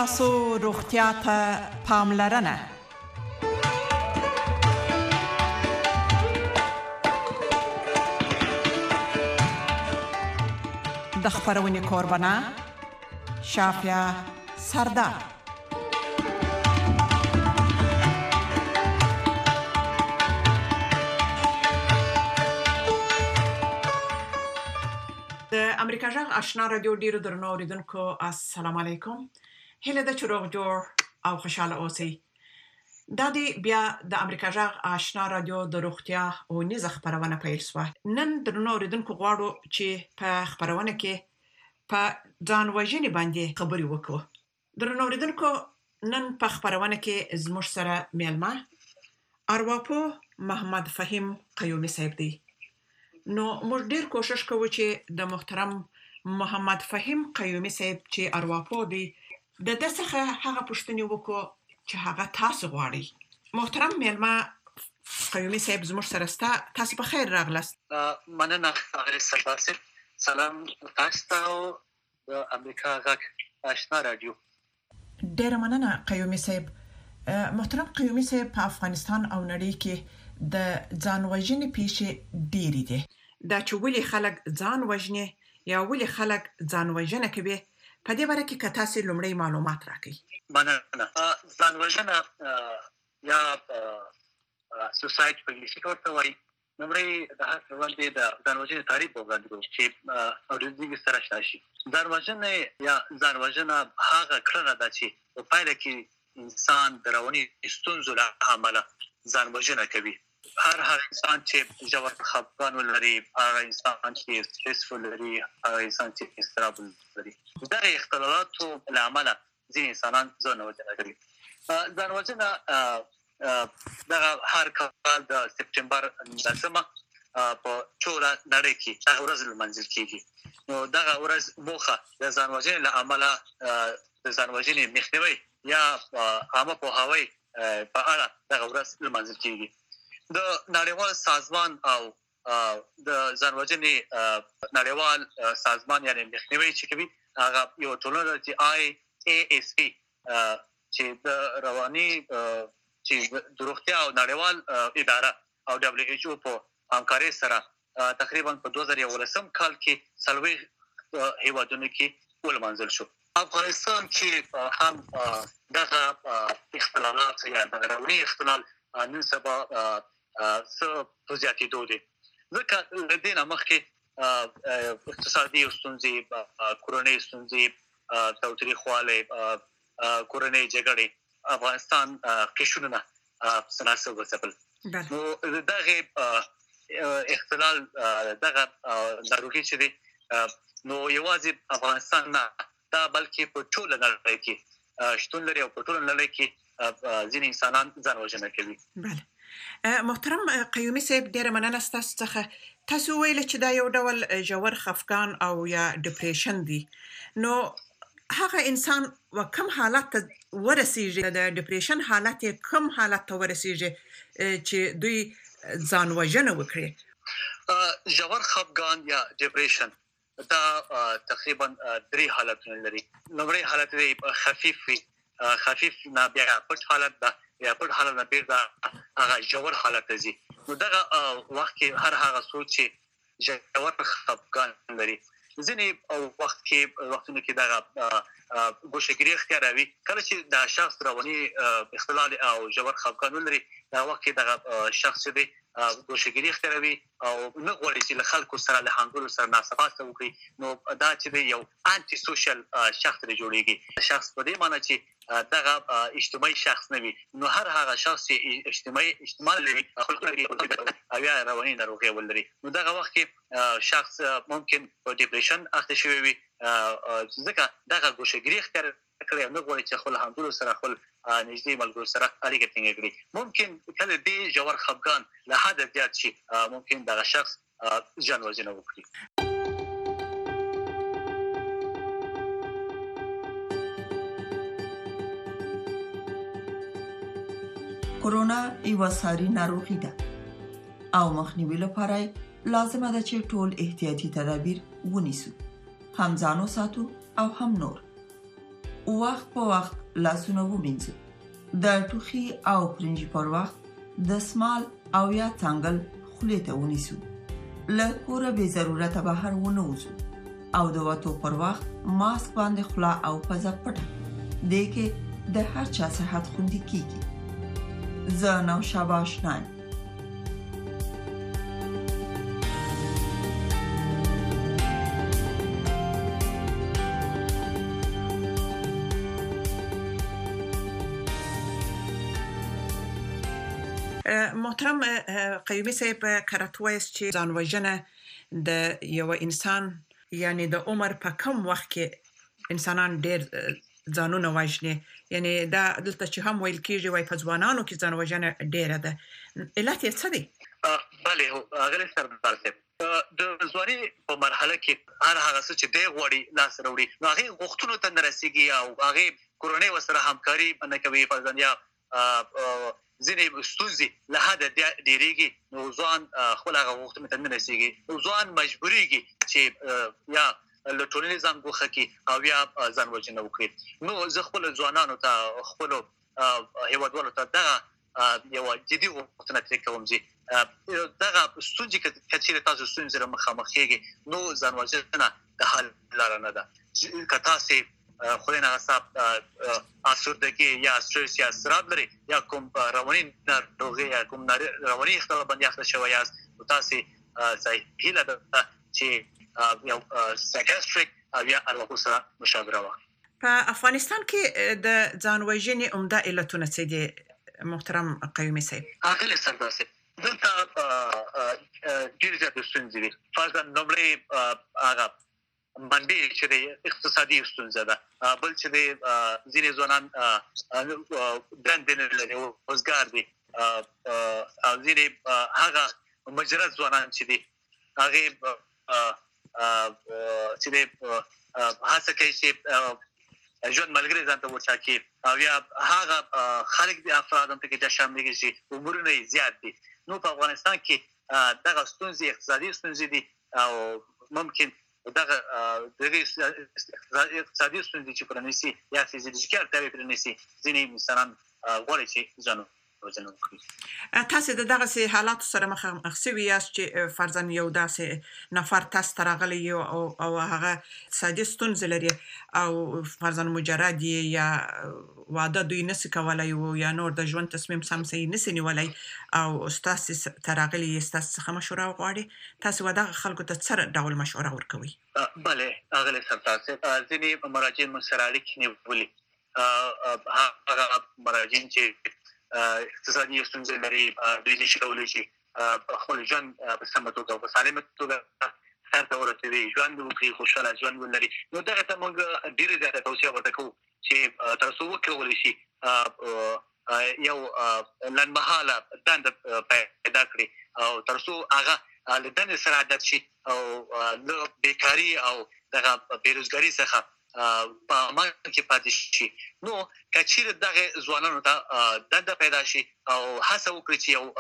ستاسو روغتیا ته پاملرنه. د خبرونې کوربنه شافیا سردار. د امریکا جغ آشنا رادیو ډیرو درنو اوریدونکو السلام علیکم. هله د چروغ جوړ او خوشاله اوسئ. دا دی بیا د امریکا جغ آشنا رادیو د روغتیا او نيزه خبرونه پیل شوه. نن درنو اوریدونکو غواړو چې په خبرونه کې په ځان وژنې باندې خبرې وکړو. درنو اوریدونکو نن په خبرونه کې زموږ سره میلمه ارواپو محمد فهیم قیومي صاحب دی. نو موږ ډیر کوشش کوو چې د محترم محمد فهیم قیومي صاحب چې ارواپو دی د دغه هغه پوښتنې وکړو چې هغه تاسو غواړي. محترم میلمه قیومي صاحب زموږ سره تاسو په خیر راغلاست. مننه اغلی سپاسه. سلام تاسو ته د امریکا غږ آشنا رادیو. ډیر مننه قیومي صاحب. محترم قیومي صاحب په افغانستان او نړۍ کې د ځان وژنې پیښې ډېرې دي. دا چې ولې خلک ځان وژني یا ولې خلک ځان وژنه کوي په دې باره کې که تاسو لومړی معلومات راکړئ. مننه. ځان وژنه یا سوساید په انګلیسي کې ورته وایي. لومړی د هغه وړاندې د ځان وژنې تعریف وړاندې کوو چې اورېدونکي سره آشنا شي. ځان وژنه یا ځان وژنه هغه کړنه ده چې په پایله کې انسان د رواني ستونزو له امله ځان وژنه کوي. هر انسان چې ژور خفګان ولري، هر انسان چې سټرس ولري، هر انسان چې اضطراب ولري، دا اختلالاتو له امله ځینې انسانان ځان وژنه کوي. ځان وژنه دغه هر کال د سپټمبر 10مه په ټوله نړۍ کې هغه ورځ لمانځل کیږي. نو دغه ورځ موخه د ځان وژنې له امله د ځان وژنې مخنیوي یا عامه پوهاوی په اړه دغه ورځ لمانځل کیږي. د نړیوال سازمان او د ځان وژنې نړیوال سازمان یعنی مخنیوي چې کوي هغه یو ټولنه چې IASP چې د رواني چې د روغتیا او نړیوال اداره او WHO په همکارۍ سره تقریبا په 2011 کال کې سلوي هیوادونو کې ولمانځل شو. افغانستان کې هم دغه اختلالات یا د رواني اختلال نن سبا څه زیاتېدو دي. ځکه له دې نه مخکې اقتصادي ستونزې، کورنۍ ستونزې، تاوتریخوالی، کورنۍ جګړې افغانستان قشرونه سناسب وځپل. نو دغه اختلال دغه ناروغي چې دی نو یوازې افغانستان نه دا بلکې په ټوله نړۍ کې شتون لري او په ټوله نړۍ کې ځینې انسانان ځان وژنه کوي. بله. محترم قیومي صاحب ډیره مننه ستاسو څخه. تاسو ویل چې دا یو ډول ژور خفګان او یا ډیپریشن دی. نو هغه انسان کوم حالت ته ورسیږي، د ډیپریشن حالت کوم حالت ته ورسیږي چې دوی ځان وژنه وکړي؟ ژور خفګان یا ډیپریشن دا تقریبا 3 حالتونه لري. لومړی حالت دی خفیف وي، خفیف نه بیا پټ حالت ده، یا پټ حالت نه بیا هغه ژور حالت دی. نو دغه وخت کې هر هغه څوک چې ژور خفګان لري ځینې وختونو کې دغه ګوشهګیري اختیاروي. کله چې د شخص رواني اختلال او ژور خفګان لري دا وخت کې دغه شخص دی ګوشهګیري اختیاروي او نه غواړي چې له خلکو سره له همکارو سره ناسپاسته وکړي. نو دا چې یو انټي سوشل شخص دی جوړیږي. شخص په دې معنی چې دغه اجتماعي شخص نه وي. نو هر هغه شخص چې اجتماعي لري او یا رواني ناروغي ولري نو دغه وخت کې شخص ممکن په ډیپریشن اخته شوی وي ځکه دغه ګوشهګیري اختیار کړی او نه غواړي چې خپل همکارو سره خپل نږدې ملګرو سره اړیکه ټینګه کړي. ممکن کله دې ژور خفګان له حده زیات شي، ممکن دغه شخص ځان وژنه وکړي. کرونا یو ساري ناروغي ده او مخنیوي لپاره لازمه ده چې ټول احتیاطي تدابیر ونیسو، هم ځانو ساتو او هم نور. وخت په وخت لاسونه ومینځو. د ټوخي او پرنجي پر وخت د سمال او یا څنګل خولې ته ونیسو. له کوره به ضرورت بهر ونه وځو او د وټو پر وخت ماسک باندې خلا او پزه پټه. دې کې د هر چا صحت خوندي کیږي. زه نو شاباش نایم. محترم قیومي صاحب، کراتوي چې ځان وژنه د یو انسان یعنی د عمر په کم وخت کې انسانان ډېر ځانونه وژني، یعنی دا دلته چې هم ویل کېږي وای په ځوانانو کې ځان وژنه ډېره ده. علت یې څه دی؟ بله هغه سردار صاحب د ځواني په مرحله کې هر هغه څه چې دی غوړي لاس راوړي نو هغه غوښتنو ته نه رسیږي او هغه کورنۍ وسره همکاري نه کوي. فرضاً یا ځینې ستونزې له حده ډېرېږي نو ځوان خپل هغه غوښتنو ته نه رسیږي. نو ځوان مجبورېږي چې یا له ټولنې ځان ګوښه کړي او یا ځان وژنه وکړي. نو زه خپلو ځوانانو ته خپلو هېوادوالو ته دغه یوه جدي غوښتنه ترې کوم چې دغه ستونزې که چېرې تاسو ستونزې سره مخامخ کېږئ نو ځان وژنه د حل لاره نه ده. که تاسې خدای ناخواسته افسردګي یا سټرس یا اضطراب لري یا کوم رواني ناروغي یا کوم رواني اختلال باندې اخته شوی یاست نو تاسې صحیح ده چې یو سایکیاټریک یا ارواپوه سره مشاوره وکړئ. په افغانستان کې د ځان وژنې عمده علتونه څه دي محترم قیومي صاحب؟ هغه سردار صاحب دلته ډېرې زیاتې ستونزې دي. فرضاً لومړی هغه منبع چې د اقتصادي ستونزه ده، بل چې د ځینې ځوانان دندې نه لري، وزګار دي، او ځینې هغه مجرد ځوانان چې دي هغې چې د هڅه کوي چې ژوند ملګری ځان ته وټاکي او یا هغه خلک دي افراد هم پکې شاملېږي چې عمرونه یې زیات دي. نو په افغانستان کې دغه ستونزې اقتصادي ستونزې دي او ممکن دغه اقتصادي ستونزې چې پرانیسي یا فزیولوژیکي اړتیاوې پرانیسي ځینې انسانان غواړي چې ځان وژنه وکړي. تاسو د دغسې حالاتو سره مخامخ شوي یاست چې فرضاً یو داسې نفر تاسو ته راغلی او هغه اقتصادي ستونزې لري او فرضاً مجرد یا واده دوی نشي کولی یا نور د ژوند تصمیم سم صحیح نشي نیولی او ستاسو ته راغلي ستاسو څخه مشوره غواړي، تاسو به دغه خلکو ته څه ډول مشوره ورکوئ؟ بله ښاغلی سردار صاحب، ځینې مراجعین موږ سره اړیکې نیولي، هغه مراجعین چې اقتصادي ستونزې لري دوی نشي کولی چې خپل ژوند په سمه توګه او په سالمه توګه سر ته ورسوي، ژوند وکړي، خوشحاله ژوند ولري. نو دغه ته موږ ډېرې زیاته توصیه ورته کوو چې تر څو وکولی شي یو لنډمهاله دنده پیدا کړي او تر څو هغه له دندې سره عادت شي او له بیکاري او دغه بېروزګاري څخه په امان کې پاتې شي. نو که چېرې دغه ځوانانو ته دنده پیدا شي او هڅه وکړي چې یو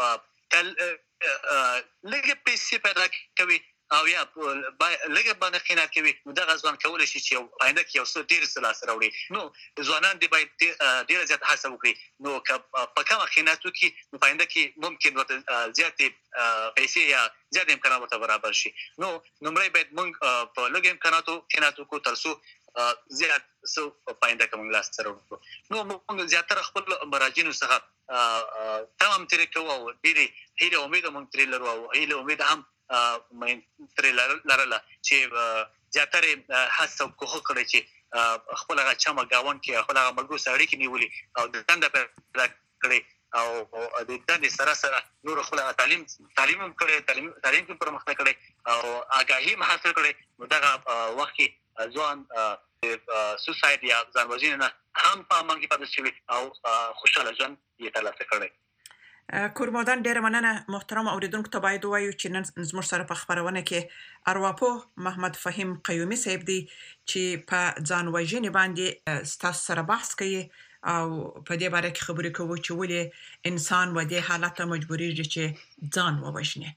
لږې پیسې پیدا کوي او یا لږه باندې خیانت کوي نو دغه ځوان کولی شي چې یو آینده کې یو څه ډېر څه لاسته راوړي. نو ځوانان دې باید ډېره زیاته هڅه وکړي. نو که په کمه خیانت وکړي نو په آینده کې ممکن ورته زیاتې پیسې یا زیات امکانات ورته برابر شي. نو لومړی باید موږ په لږ امکاناتو خیانت وکړو تر څو زیات څه په آینده کې موږ لاسته راوړو. نو موږ زیاتره خپل مراجعینو څخه تمام ترې کوو او ډېرې هیلې امید موږ ترې لرو او هیلې امید هم ترې لرله چې زیاتره هڅه کوښښ کړی چې خپل هغه چمه ګاونډ کې خپل هغه ملګرو سره اړیکې نیولي او د دنده پیدا کړې او د دندې سره سره نور خپل تعلیم هم کړی، تعلیم کې پرمختګ کړی او آګاهي هم حاصل کړی. نو دغه وخت کې ځوان سوسایډ یا ځان وژنې نه هم په امان کې پاتې شوي او خوشحاله ژوند یې ترلاسه کړی. کورمودان ډېره مننه. محترم اوریدونکو ته باید ووایو چې نن زموږ سره په خپرونه کې ارواپوه محمد فهیم قیومي صاحب دی چې په ځان وژنې باندې ستاسو سره بحث کوي او په دې باره کې خبرې کوو چې ولې انسان و دې حالت ته مجبورېږي چې ځان ووژني.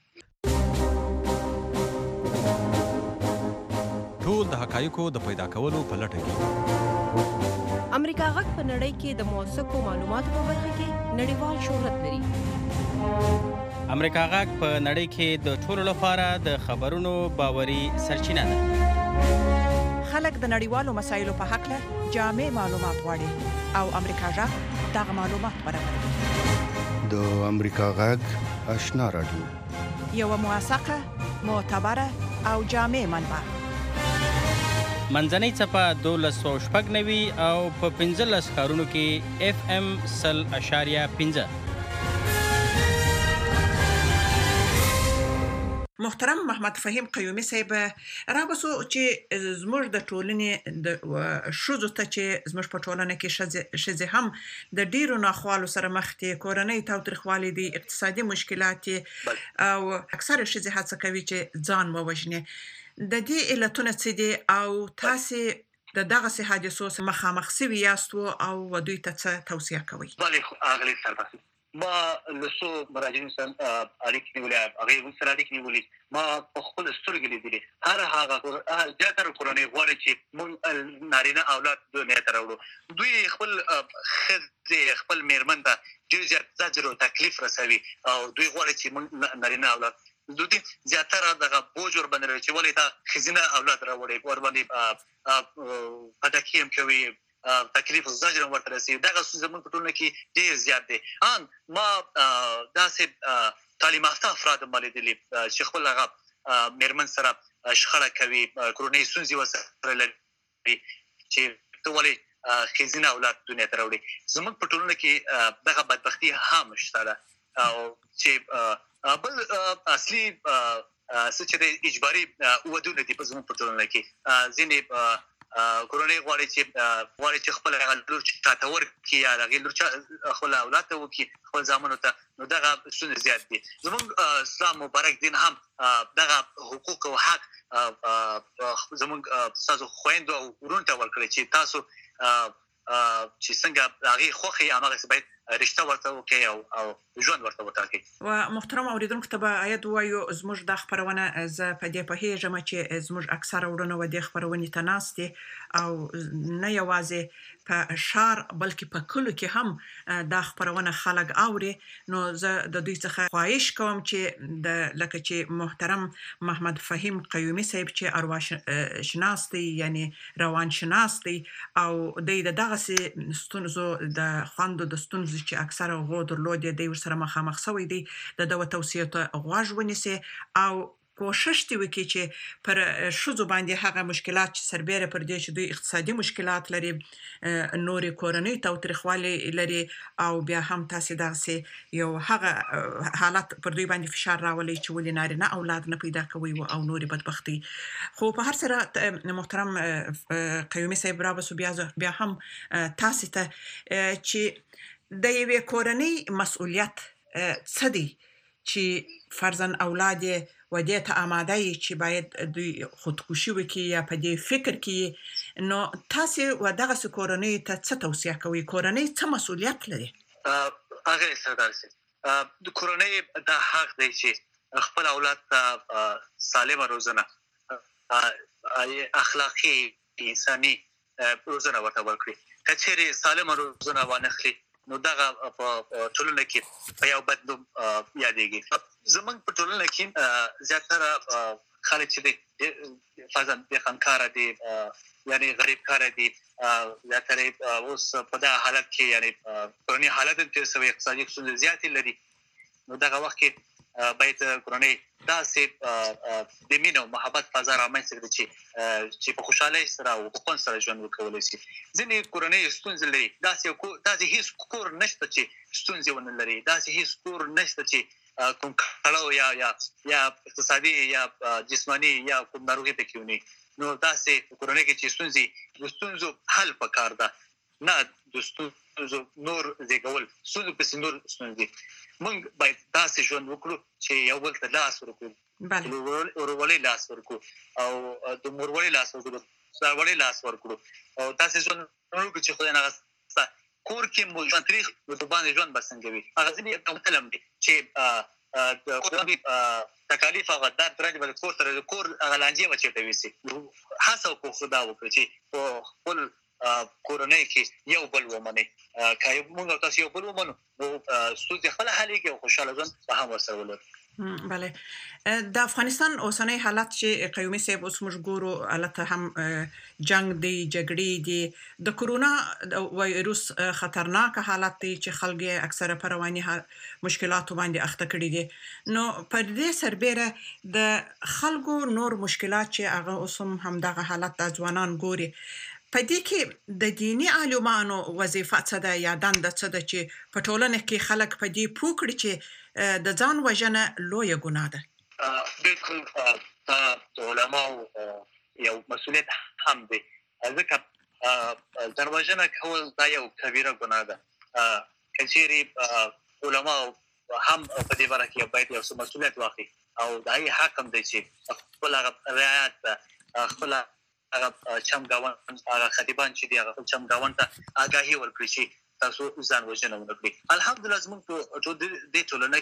ټول د حقایقو د پیدا کولو په لټه کې امریکا غږ په نړۍ کې د موثقو معلوماتو په برخه کې نړیوال شهرت لري. امریکا غږ په نړۍ کې د ټولو لپاره د خبرونو باوري سرچینه ده. خلک د نړیوالو مسایلو په حق له جامع معلومات غواړي او امریکا غږ دغه معلومات برابروي. د امریکا غږ آشنا رادیو، یو موثقه، معتبره او جامع منبع. منځنۍ څپه 1290 او په 15 ښارونو کې FM 100.5. محترم محمد فهیم قیومي صاحب، راوسو چې زموږ د ټولنې د شوزو ته چې زموږ په ټولنه کې شزه هم د ډیرو ناخوالو سره مخ دي، کورنۍ تاوتریخوالي دي، اقتصادي مشکلات او اکثر شزه هڅه کوي چې ځان ووژني. د دې علتونه څه دي او تاسو د دغه حادثو سره مخامخ شوي یاستو او دوی ته څه توصیه کوئ؟ بله، اغلی سرباسي ما لسو مراجعین سره اړیکې نیولې، هغه سره اړیکې نیولې، ما په خپل سترګې لیدلې. هر هغه زیاتره کورنۍ غواړي چې موږ نارینه اولاد دنیا ته راوړو. دوی خپل ښځې، خپل میرمن ته ډېر زیات زجر او تکلیف رسوي او دوی غواړي چې موږ نارینه اولاد دوی زیاتره دغه بوج ور باندې چې ولې دا ښځینه اولاد راوړي، ور باندې پټکې هم کوي، تکلیف او زجر ورته رسي. دغه زموږ په ټولنه کې ډېر زیات دي. ما داسې تعلیم یافته افراد لیدلي چې خپل هغه میرمن سره شخړه کوي، کورنۍ ستونزې ورسره لري چې ته ولې ښځینه اولاد دنیا ته راوړي. زموږ په ټولنه کې دغه بدبختي هم شته ده او چې بل اصلي څه چې د اجباري ودونه دي په زموږ په ټولنه کې. ځینې کورنۍ غواړي چې خپل لور چاته ورکړي یا هغې لور خپل اولاد ته وکړي، خپل زامنو ته. نو دغه ستونزې زیات دي. زموږ اسلام مبارک دین هم دغه حقوق او حق زموږ ستاسو خویندو او وروڼو ته ورکړي چې تاسو چې څنګه هغې خوښې هماغسې باید رشته ورته وکړي او ژوند ورته وټاکي. و محترم اوریدونکو ته به عاید وایو، زموږ د خبرونه زه په دې پوهیږم چې زموږ اکثره وروڼه و دې خبرونې ته ناست دي او نه یوازې په شهر بلکې په کلو کې هم دا خبرونه خلک اوري. نو زه د دوی څخه خواهش کوم چې لکه چې محترم محمد فهیم قیومي صاحب چې ارواشناس دی، یعنی روانشناس دی او دغه ستونزو د خوندو د ستونزو چې اکثره غو درلودې دی ورسره مخامخ شوی دی، دغه توصیه ته غوږ ونیسي او کوشش دی وکړي چې پر شوزو باندې هغه مشکلات چې سربېره پر دې چې دوی اقتصادي مشکلات لري، نورې کورنۍ تاوتریخوالي لري او بیا هم تاسو دغسې یو هغه حالت پر دوی باندې فشار راولي چې ولې نارینه اولاد نه پیدا کوي او نورې بدبختي. خو په هر سره محترم قیومي صاحب راوسو بیا هم تاسو ته چې د یوې کورنۍ مسؤلیت څه دی چې فرضاً اولاد و دې ته آماده یې چې باید دوی خودکشي وکړي یا په دې فکر کې. نو تاسو و دغسې کورنۍ ته څه توصیه کوئ؟ کورنۍ څه مسؤلیت لري؟ هغه سردار صاحب، د کورنۍ دا حق دی چې خپل اولاد ته سالمه روزنه، اخلاقي انساني روزنه ورته ورکړي. که چیرې سالمه روزنه وانخلي نو دغه په ټولنه کې په یو بد نوم یادېږي. زموږ په ټولنه کې زیاتره خلک چې دي فرضاً بېخانکاره دي، یعنی غریب کاره دي، زیاتره اوس په دغه حالت کې یعنی کورنۍ حالت هم تېر شوی، اقتصادي ستونزې زیاتې لري. نو دغه وخت کې باید کورنۍ داسې د مینې او محبت فضا رامنځته کړي چې په خوشحالۍ سره او په خوند سره ژوند وکولی شي. ځینې کورنۍ ستونزې لري، داسې هېڅ کور نشته چې ستونزې ونه لري، داسې هېڅ کور نشته چې کوم کړاو یا اقتصادي یا جسماني یا کوم ناروغي پکې ونی. نو داسې کورنۍ کې چې ستونزو حل پکار ده، نه د ستونزو نور زیږول، ستونزو پسې نور ستونزې. موږ باید داسې ژوند وکړو چې یو بل ته لاس ورکړو، ورولې لاس ورکړو او د مورولې لاس ورکړو، ساروړې لاس ورکړو او داسې ژوند وکړو چې خدای ناغسته کور کې مو ژوند تاریخ د باندې ژوند به څنګه وي. هغه ځینې علم دی چې د قومي تکالیف هغه دا درجه به د کور سره د کور هغه لانجې به چېرته ویسي. هڅه وکړو خو دا وکړو چې په خپل کورونای کې یو بل ومني کای موږ تاسو یو بل ومنو نو ستاسو خپل حالي کې خوشاله ځان په هم ورسره ولر بله د افغانستان اوسنۍ حالت چې قیومي صاحب اوس موږ ګورو البته هم جنگ دی جګړې دی د کورونا وایروس خطرناک حالت دی چې خلک اکثره په رواني مشکلاتو باندې اخته کړي دي نو پر دې سربېره د خلکو نور مشکلات چې هغه اوسم هم دغه حالت د ځوانان ګوري په دې کې د دینی عالمانو وظیفه څه ده یا دنده څه ده چې په ټولنه کې خلک په دې پوه کړي چې د ځان وژنه لویه ګناه ده بالکل د علماو یو مسؤلیت هم دی ځکه ځان وژنه کول دا یو کبیره ګناه ده کچېرې علماو هم په دې باره کې باید یو مسؤلیت واخلي او دا یې حق هم دی چې خپل رعایت خپل هغه چمګاون هغه خطیبان چې دی هغه چمګاون ته آگاهي ورکړي چې تاسو ځان وژنه ونکړي الحمدلله زموږ په دې ټولنه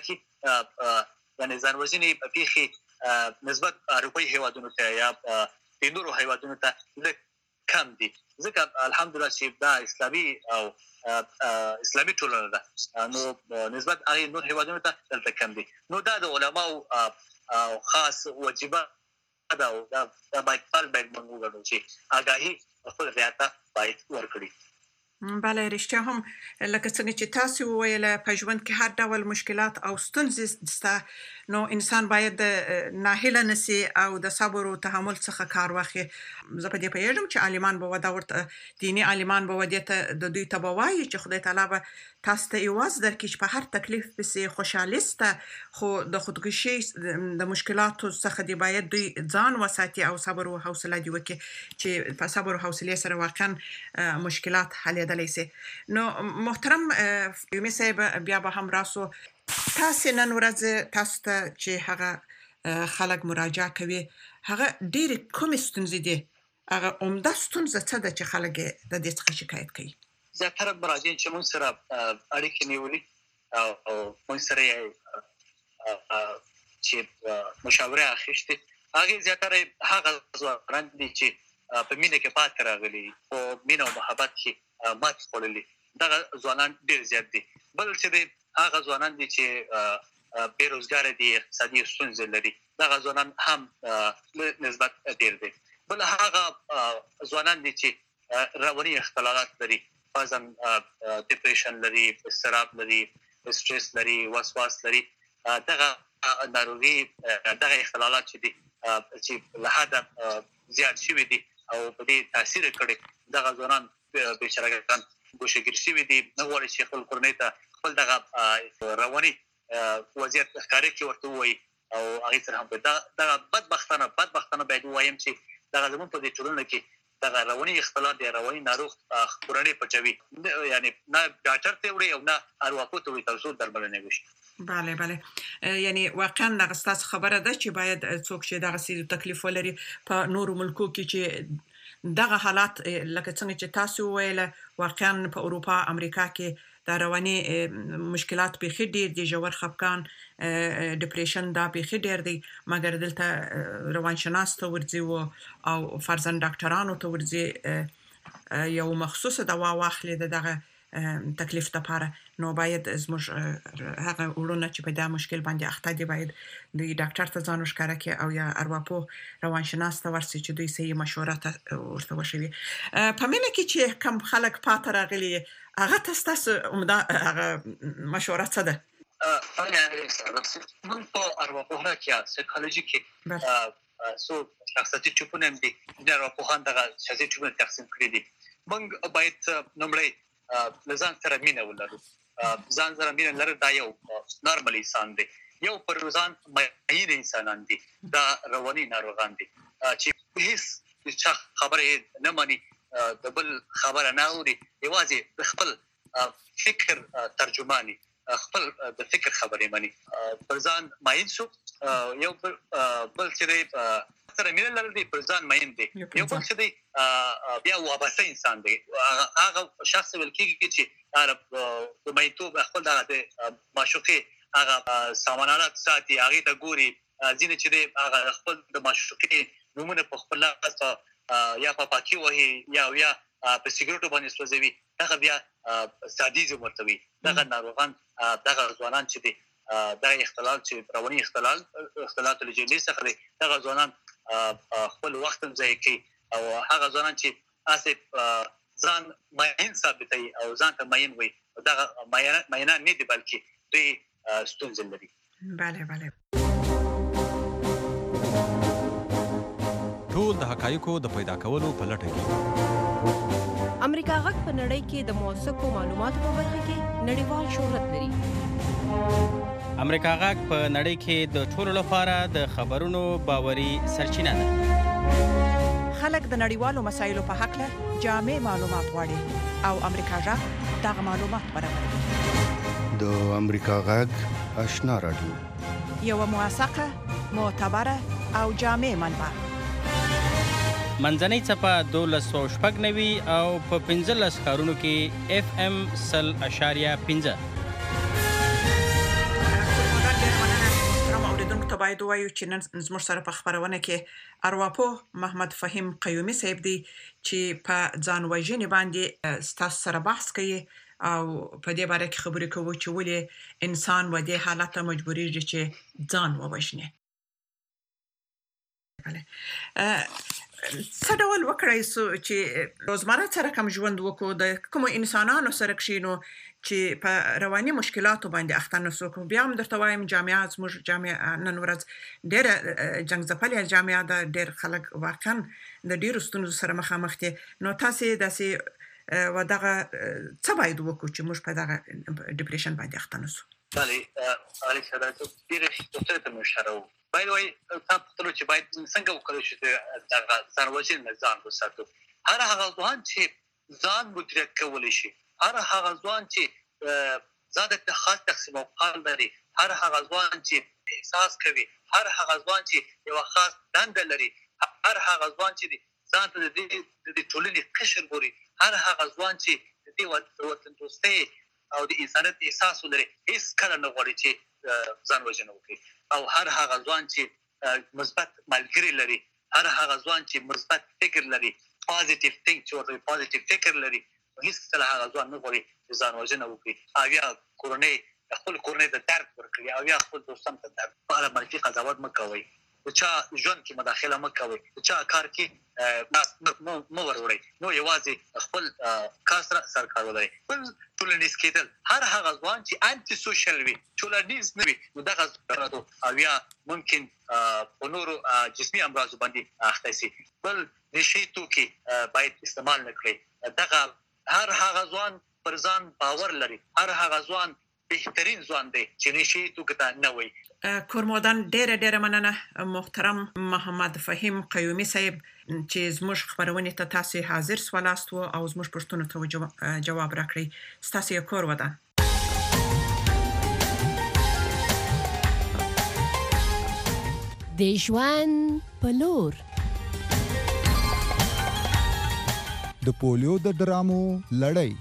کې یعنی ځان وژنې په پیخي نسبت اروپایي هیوادونو ته یا د نورو هیوادونو ته کم دي ځکه الحمدلله چې دا اسلامي او اسلامي ټولنه ده نو نسبت هغه نور هیوادونو ته دلته کم دي نو دا د علماو خاص واجبه دا باید موږ وګورو چې آگاهي خپل ذاته باید ورکړي بله رښتیا هم لکه څنګه چې تاسو وویل په ژوند کې هر ډول مشکلات او ستونزې شته نو انسان باید ناهیله نشي او د صبر او تحمل څخه کار واخلي زه په دې پیژنم چې عالمان به ودا ورته دینی عالمان به ودیته د دوی تبوای چې خدای تعالی به تاسو ته ایواز درکړي چې په هر تکلیف پسې خوشاله خو د خودکشي د مشکلاتو څخه دی باید دوی ځان وساتي او صبر او حوصله دی وکړي چې په صبر او حوصله سره واقعا مشکلات حل سي نو محترم یومي صاحب بیا به هم راسو تاسو نن ورځ تاسو ته چې هغه خلک مراجعه کوي هغه ډېر کوم ستونزې دي هغه عمده ستونزه څه ده چې خلک د دې څخه شکایت کوي زیاتره مراجعین چې موږ سره اړیکې نیولې او موږ سره چې مشاوره اخیستې هغه زیاتره هغه ځوانان دي چې په مینه کې پاتې راغلي او مینه او محبت کې مات خورلې دا ځوانان ډېر زیات دي بل چې هغه ځوانان دي چې بیروزګار دي اقتصادي ستونزې لري دا ځوانان هم نسبت ډېر دي بل هغه ځوانان دي چې رواني اختلالات لري مثلا ډیپریشن لري اضطراب لري سټرس لري وسواس لري دغه ناروغي دغه اختلالات چې له حده زیات شوي دي او په دې تاثیر کړي دغه ځوانان بشرګان ګوشګیر شوي دي نو ولې چې خپل کورنۍ ته خپل دغه رواني وضعیت ښکارې کې ورته وایي او هغه سره هم دا بدبختانه باید وایم چې دغه زمون په دې ټولنه کې دغه رواني اختلال دی رواني ناروغ کورنۍ پچوي یعنی نه ډاکټر ته وړي او نه ارواپوه ته وړي تاسو درملنه وشي بله یعنی واقعا دغه ستاسو خبره ده چې باید څوک چې دغه سي تکلیف ولري په نورو ملکو کې چې دغه حالات لکه څنګه چې تاسو ویل واقعا په اروپا امریکا کې د رواني مشکلات به ډېر دي ژور خفقان ډیپریشن دا به ډېر دی مګر دلته روانشناس ته ورځي او فرزند ډاکټرانو ته ورځي یو مخصوصه دوا واخلي دغه تکلیف لپاره نو باید زموږ هغه ورونه چې په دا مشکل باندې اخته دي باید د ډاکټر ته ځان ښکاره کړي او یا ارواپوه روانشناس ته ورسي چې دوی صحیح مشوره ورته وشي په مینه کې چې کم خلک پاتې راغلي هغه تاسو عمده هغه مشوره څه ده من په ارواپوه کې سایکولوژي کې سو شخصیتي چوپونه دي د ارواپوهان دغه شخصیتي چوپونه تقسیم کړي دي موږ باید نمبر لزان سره مینه ولرو ځان سره مینه لرل دا یو نورمال انسان دی یو پر ځان مېن انسانان دي دا رواني ناروغان دي چې هیڅ خبره نه مانی د بل خبره نه اوري یوازې خپل فکر ترجمانی خپل د فکر خبرې مانی پر ځان مېن شو یو بل چې سره مینه لرل دي پر ځان مېن دي یو بل چې بیا وابسته انسان دی هغه شخص ول کېږي چې د مېتوب خپل د معشوقي هغه سامانات ساتي هغه ته ګوري ځینې چې هغه خپل د معشوقي نمونه په خپل لاس یا په پاکي وهي یا په سیګریټو باندې سوځوي دغه بیا سادیزم ورته وي دغه ناروغان دغه ځوانان چې دي دا اختلال چې رواني اختلالات الجنسي څخه دي دغه ځوانان خپل وخت ضایع کوي او هغه ځوانان چې اسې ځان ماین ثابتوي او ځان ته ماین وي دغه ماینان نه دي بلکې دوی ستونزې لري. بله ټول د حقایقو د پیدا کولو په لټه کې امریکا غږ په نړۍ کې د موثقو معلوماتو په برخه کې نړیوال شهرت لري. امریکا غږ په نړۍ کې د ټولو لپاره د خبرونو باوري سرچینه ده. خلک د نړیوالو مسایلو په حق له جامع معلومات غواړي او امریکا غږ دغه معلومات برابروي. د امریکا غږ آشنا رادیو یو موثقه معتبره او جامع منبع منځنۍ څپه 1290 او په 15 ښارونو کې FM 100.5 اوریدونکو ته باید ووایو چې نن زموږ سره په خبرونه کې ارواپوه محمد فهیم قیومي صاحب دی چې په ځان وژنې باندې ستاسو سره بحث کوي او په دې باره کې خبرې کوو چې ولې انسان و دې حالت ته مجبورېږي چې ځان ووژني. څه ډول وکړای سو چې روزمره سره کوم ژوند وکړو د کوم انسانانو سره کښینو چې په رواني مشکلاتو باندې اخته نسو کو بیا هم درته وایم جامعه زموږ جامعه نن ورځ ډېر جنگ ځپلې جامعه ده ډېر خلک واقعا د ډېرو ستونزو سره مخامخ دي نو تاسو داسې ودغه څه باید وکړو چې موږ په دغه ډیپریشن باندې اخته نسو. بله علي صاحب ډېر څه مشارو باید وای تاسو ته چې باید څنګه وکړو چې دغه ځان وژنې ځان وساتو. هر هغه ځوان چې ځان مدیریت کولی شي هر هغه ځوان چې زاده د خاص تقسیم اوقات لري هر هغه ځوان چې احساس کوي هر هغه ځوان چې یو خاص دنده لري هر هغه ځوان چې ځان ته د ټولنې قشر ګوري هر هغه ځوان چې د وطن دوستۍ او د انسانیت احساس لري هیڅ کله نه غواړي چې ځان وژنه وکړي او هر هغه ځوان چې مثبت ملګری لري هر هغه ځوان چې مثبت فکر لري پوزټیو ثینک چې پوزټیو فکر لري هیڅ کله هغه ځوان نه غواړي چې ځان وژنه وکړي او یا خپل کورنۍ ته درد ورکړي او یا خپل دوستانو ته درد په اړه منفي قضاوت مه کوئ د چا ژوند کې مداخله مه کوئ د چا کار کې مه وروړئ نو یوازې خپل کار سره کار ولرئ. بل ټولنیز کېدل هر هغه ځوان چې انټي سوشل وي ټولنیز نه وي نو دغه ضرورت او یا ممکن په نورو جسمي امراضو باندې اخته شي. بل نشي توکي باید استعمال نه کړئ. دغه هر هغه ځوان پر ځان باور لري هر هغه ځوان بهترین ځوان دی چې نشي توکي ته نه وي. کورمودان ډېر مننه محترم محمد فهیم قیومي صاحب چې زموږ خبرونه ته تاسو حاضر سوالاست او زموږ پښتنو ته جواب راکړئ. ستاسو یو کور ودان. د ژوند په لور د پولیو د ډرامو لړۍ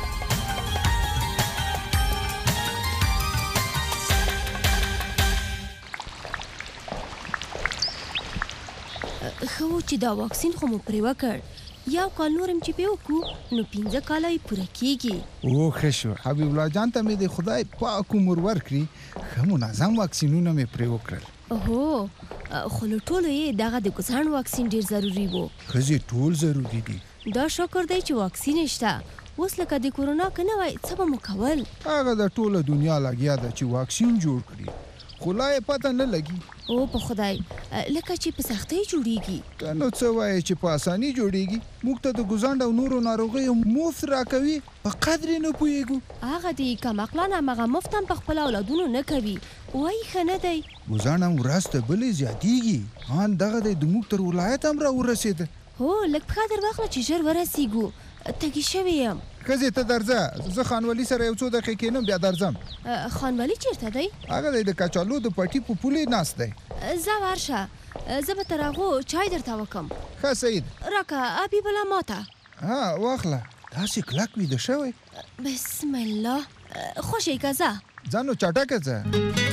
خو چې دا واکسین خو مو پرې وکړ یو کال نورم چې په وکړو نو 15 کال یې پوره کیږي. او خشو حبیب الله جان ته مې د خدای پاک عمر ورکړي خو منظم واکسینونه مې پرې وکړل. اوهو خو له ټولو یې دغه د ګوزن واکسین ډیر ضروری وو. خزي ټول ضروری دي. دا شکر دی چې واکسین شته. اوس لکه د کورونا کنه وای څه به مو کول. هغه د ټوله دنیا لګیا ده چې واکسین جوړ کړي خو لا یې پته نه لګي. او په خدای لکه چې په سختۍ جوړیږي نو څه وایي چې په اساني جوړیږي موږ ته د ګوزند او نورو ناروغیو مفت راکوي په قدر نه پوهیږو. هغه د کمعقلانه مغه مفت هم په خپل اولادونو نه کوي وایي ښه نه دی. ګوزند هم ورځ ته بلې زیاتیږي ان دغه د موږ تر ولایت هم را ورسېده. هو لږ په خاطر واخله چې ژر ورسیږو تګي شوی یم. خزي ته درځه زه خانولي سره یو څو دقیقې کېنم بیا درځم. خانولي چیرته دی؟ هغه د کچالو د پټي په پولې ناست دی. زه ورشه زه به تر هغو چای درته وکم. ښه سید راکه ابي بله ماته ها واخله داسې کلک ویده شوی. بسم الله خوشی که ځه ځه نو چټکه ځه.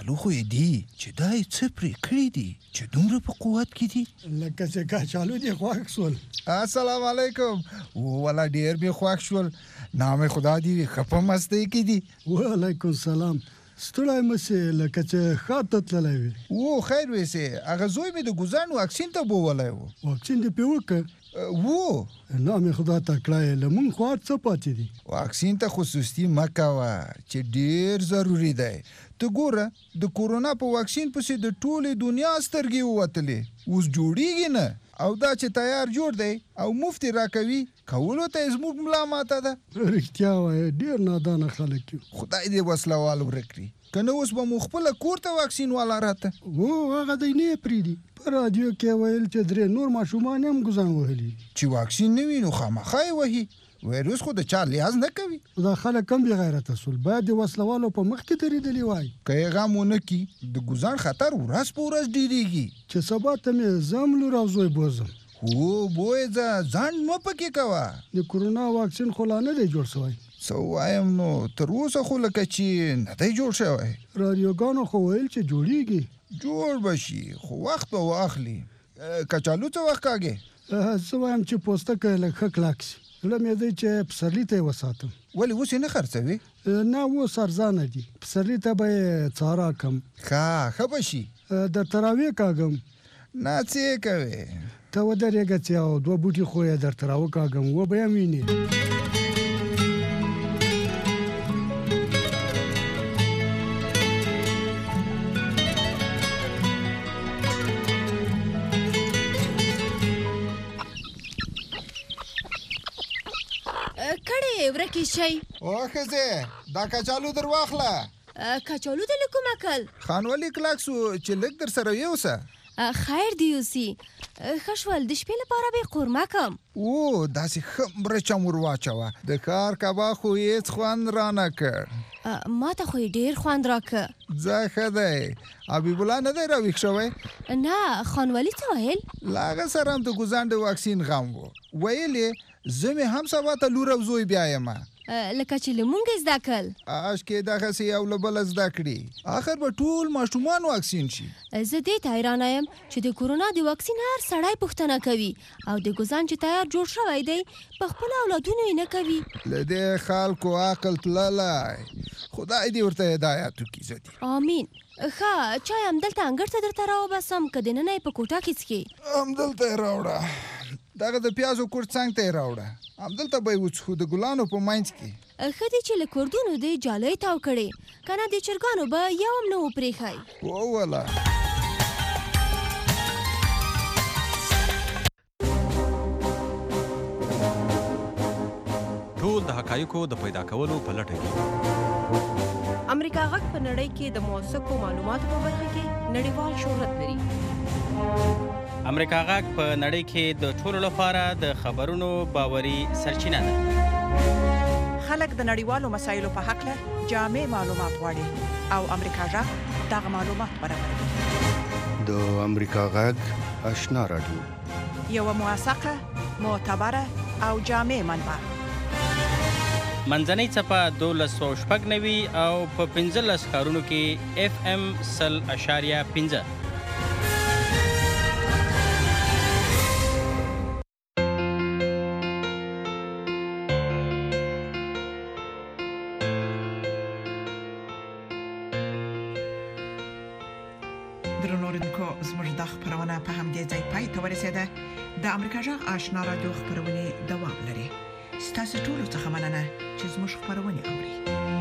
کچالو خو یې دی چې دا یې څه پرې کړي دي چې دومره په قوت کې دي لکه چې کچالو دې خوښ شول. السلام علیکم. والا ډېر مې خوښ شول. نام خدا دې ښه په مستۍ کې دي. وعلیکم السلام. ستړی مه سې لکه چې ښار ته تللی وې. خیر ویسې هغه زوی مې د ګوزان واکسین ته بوولی و. واکسین دې پې وکړه؟ نام خدا تکړه یې له مونږ خوا څه پاتې دي. واکسین ته خو سستي مه کوه چې ډېر ضروري دی. ته ګوره د کورونا په واکسین پسې د ټولې دنیا سترګې ووتلې. اوس جوړیږي نه او دا چې تیار جوړ دی او مفت راکوي کولو ته زموږ ملا ماته ده. رښتیا وایې ډېر نادانه خلک یو. خدای دې وسلوال ورک کړي. که نه اوس به مو خپله کور ته واکسین والا راته. هغه دی نه یې پرېږدي. په رادیو کې ویل چې 3 نور ماشومان هم ګوزان وهلي. چې واکسین نه وي نو خامخا یې وهي. ویروس خو د چا لحاظ نه کوي. دا خلک هم بې غیرته سول. باید د وسلوالو په مخ کې درېدلي وای. که یې غم ونه کي د ګوزان خطر ورځ په ورځ ډېرېږي. چې سبا ته مې زم لور او زوی بوزم. بوی ځان مه پکې کوه. د کورونا واکسین خو لا نه دی جوړ شوی. څه ووایم نو تر اوسه خو لکه چې نه دی جوړ شوی. رادیوګانو خو ویل چې جوړیږي. جوړ به شي خو وخت به واخلي. کچالو څه وخت کاږې؟ زه وایم چې پوستکی لږ ښه کلک شي. زړه مې دی چې پسرلي ته یې وساتم. ولې اوس یې نه خرڅوې؟ نه اوس ارزانه دي. پسرلي ته به یې څاره کم. ښه به شي. درته راوې کاږم. نه څه یې کوې؟ ته ودرېږه چې یو 2 بوټي خو یې درته راوکاږم وبه یې وینې. ورکی شي. ښځې دا کچالو در واخله. کچالو دې له کومه کل؟ خانولي کلک سو چې لږ در سره یوسه. خیر دی یوسي. ښه شول د شپې لپاره به قورمه کم. داسې ښه مرچم ور واچوه. د ښار کباب خو هېڅ خوند رانه کړ. ما ته خو یې ډېر خوند راکړه. ځه ښه دی. حبیب الله نه دی راویښ شوی؟ نه خانولي څه ویل؟ له هغه سره هم د ګوزان د واکسین غم و. ویل یې زه مې هم سبا ته لور او زوی بیایم. لکه چې له مونږ زده کړل. کاشکې دغسې یو له بله زده کړي. آخر به ټول ماشومان واکسین شي. زه دې ته حیرانه یم چې د کورونا د واکسین هر سړی پوښتنه کوي او د ګوزان چې تیار جوړ شوی دی په خپلو اولادونو یې نه کوي. له دې خلکو عقل تللی. خدای دې ورته هدایت وکړي. زدي آمین. ښه چای همدلته انګړ ته درته راوباسم که دننه یې په کوټه کې څښې؟ همدلته یې راوړه. دغه د پیازو کور څنګ ته یې راوړه. همدلته به یې وڅښو د ګلانو په منځ کې. ښه دی چې له کوردونو دې جالۍ تاو کړې که نه د چرګانو به یو هم نه و پرېښی. واله ټول د حقایقو د پیدا کولو په لټه کې. امریکا غږ په نړۍ کې د موثقو معلوماتو په برخه کې نړیوال شهرت لري. امریکا غږ په نړۍ کې د ټولو لپاره د خبرونو باوري سرچینه ده. خلک د نړیوالو مسایلو په حق له جامع معلومات غواړي او امریکا غږ دغه معلومات برابروي. د امریکا غږ آشنا رادیو. یو موثقه، معتبره او جامع منبع. منځنۍ څپه 1290 او په 15 ښارونو کې FM 100.5. درنوریدونکو زموږ د خبرونه په همدې ځای پای ته ورسېده. د امریکا غږ آشنا رادیو خبرونه دوام لري. ستاسو ټول څه مننه چې زموږ خبرونه اوري.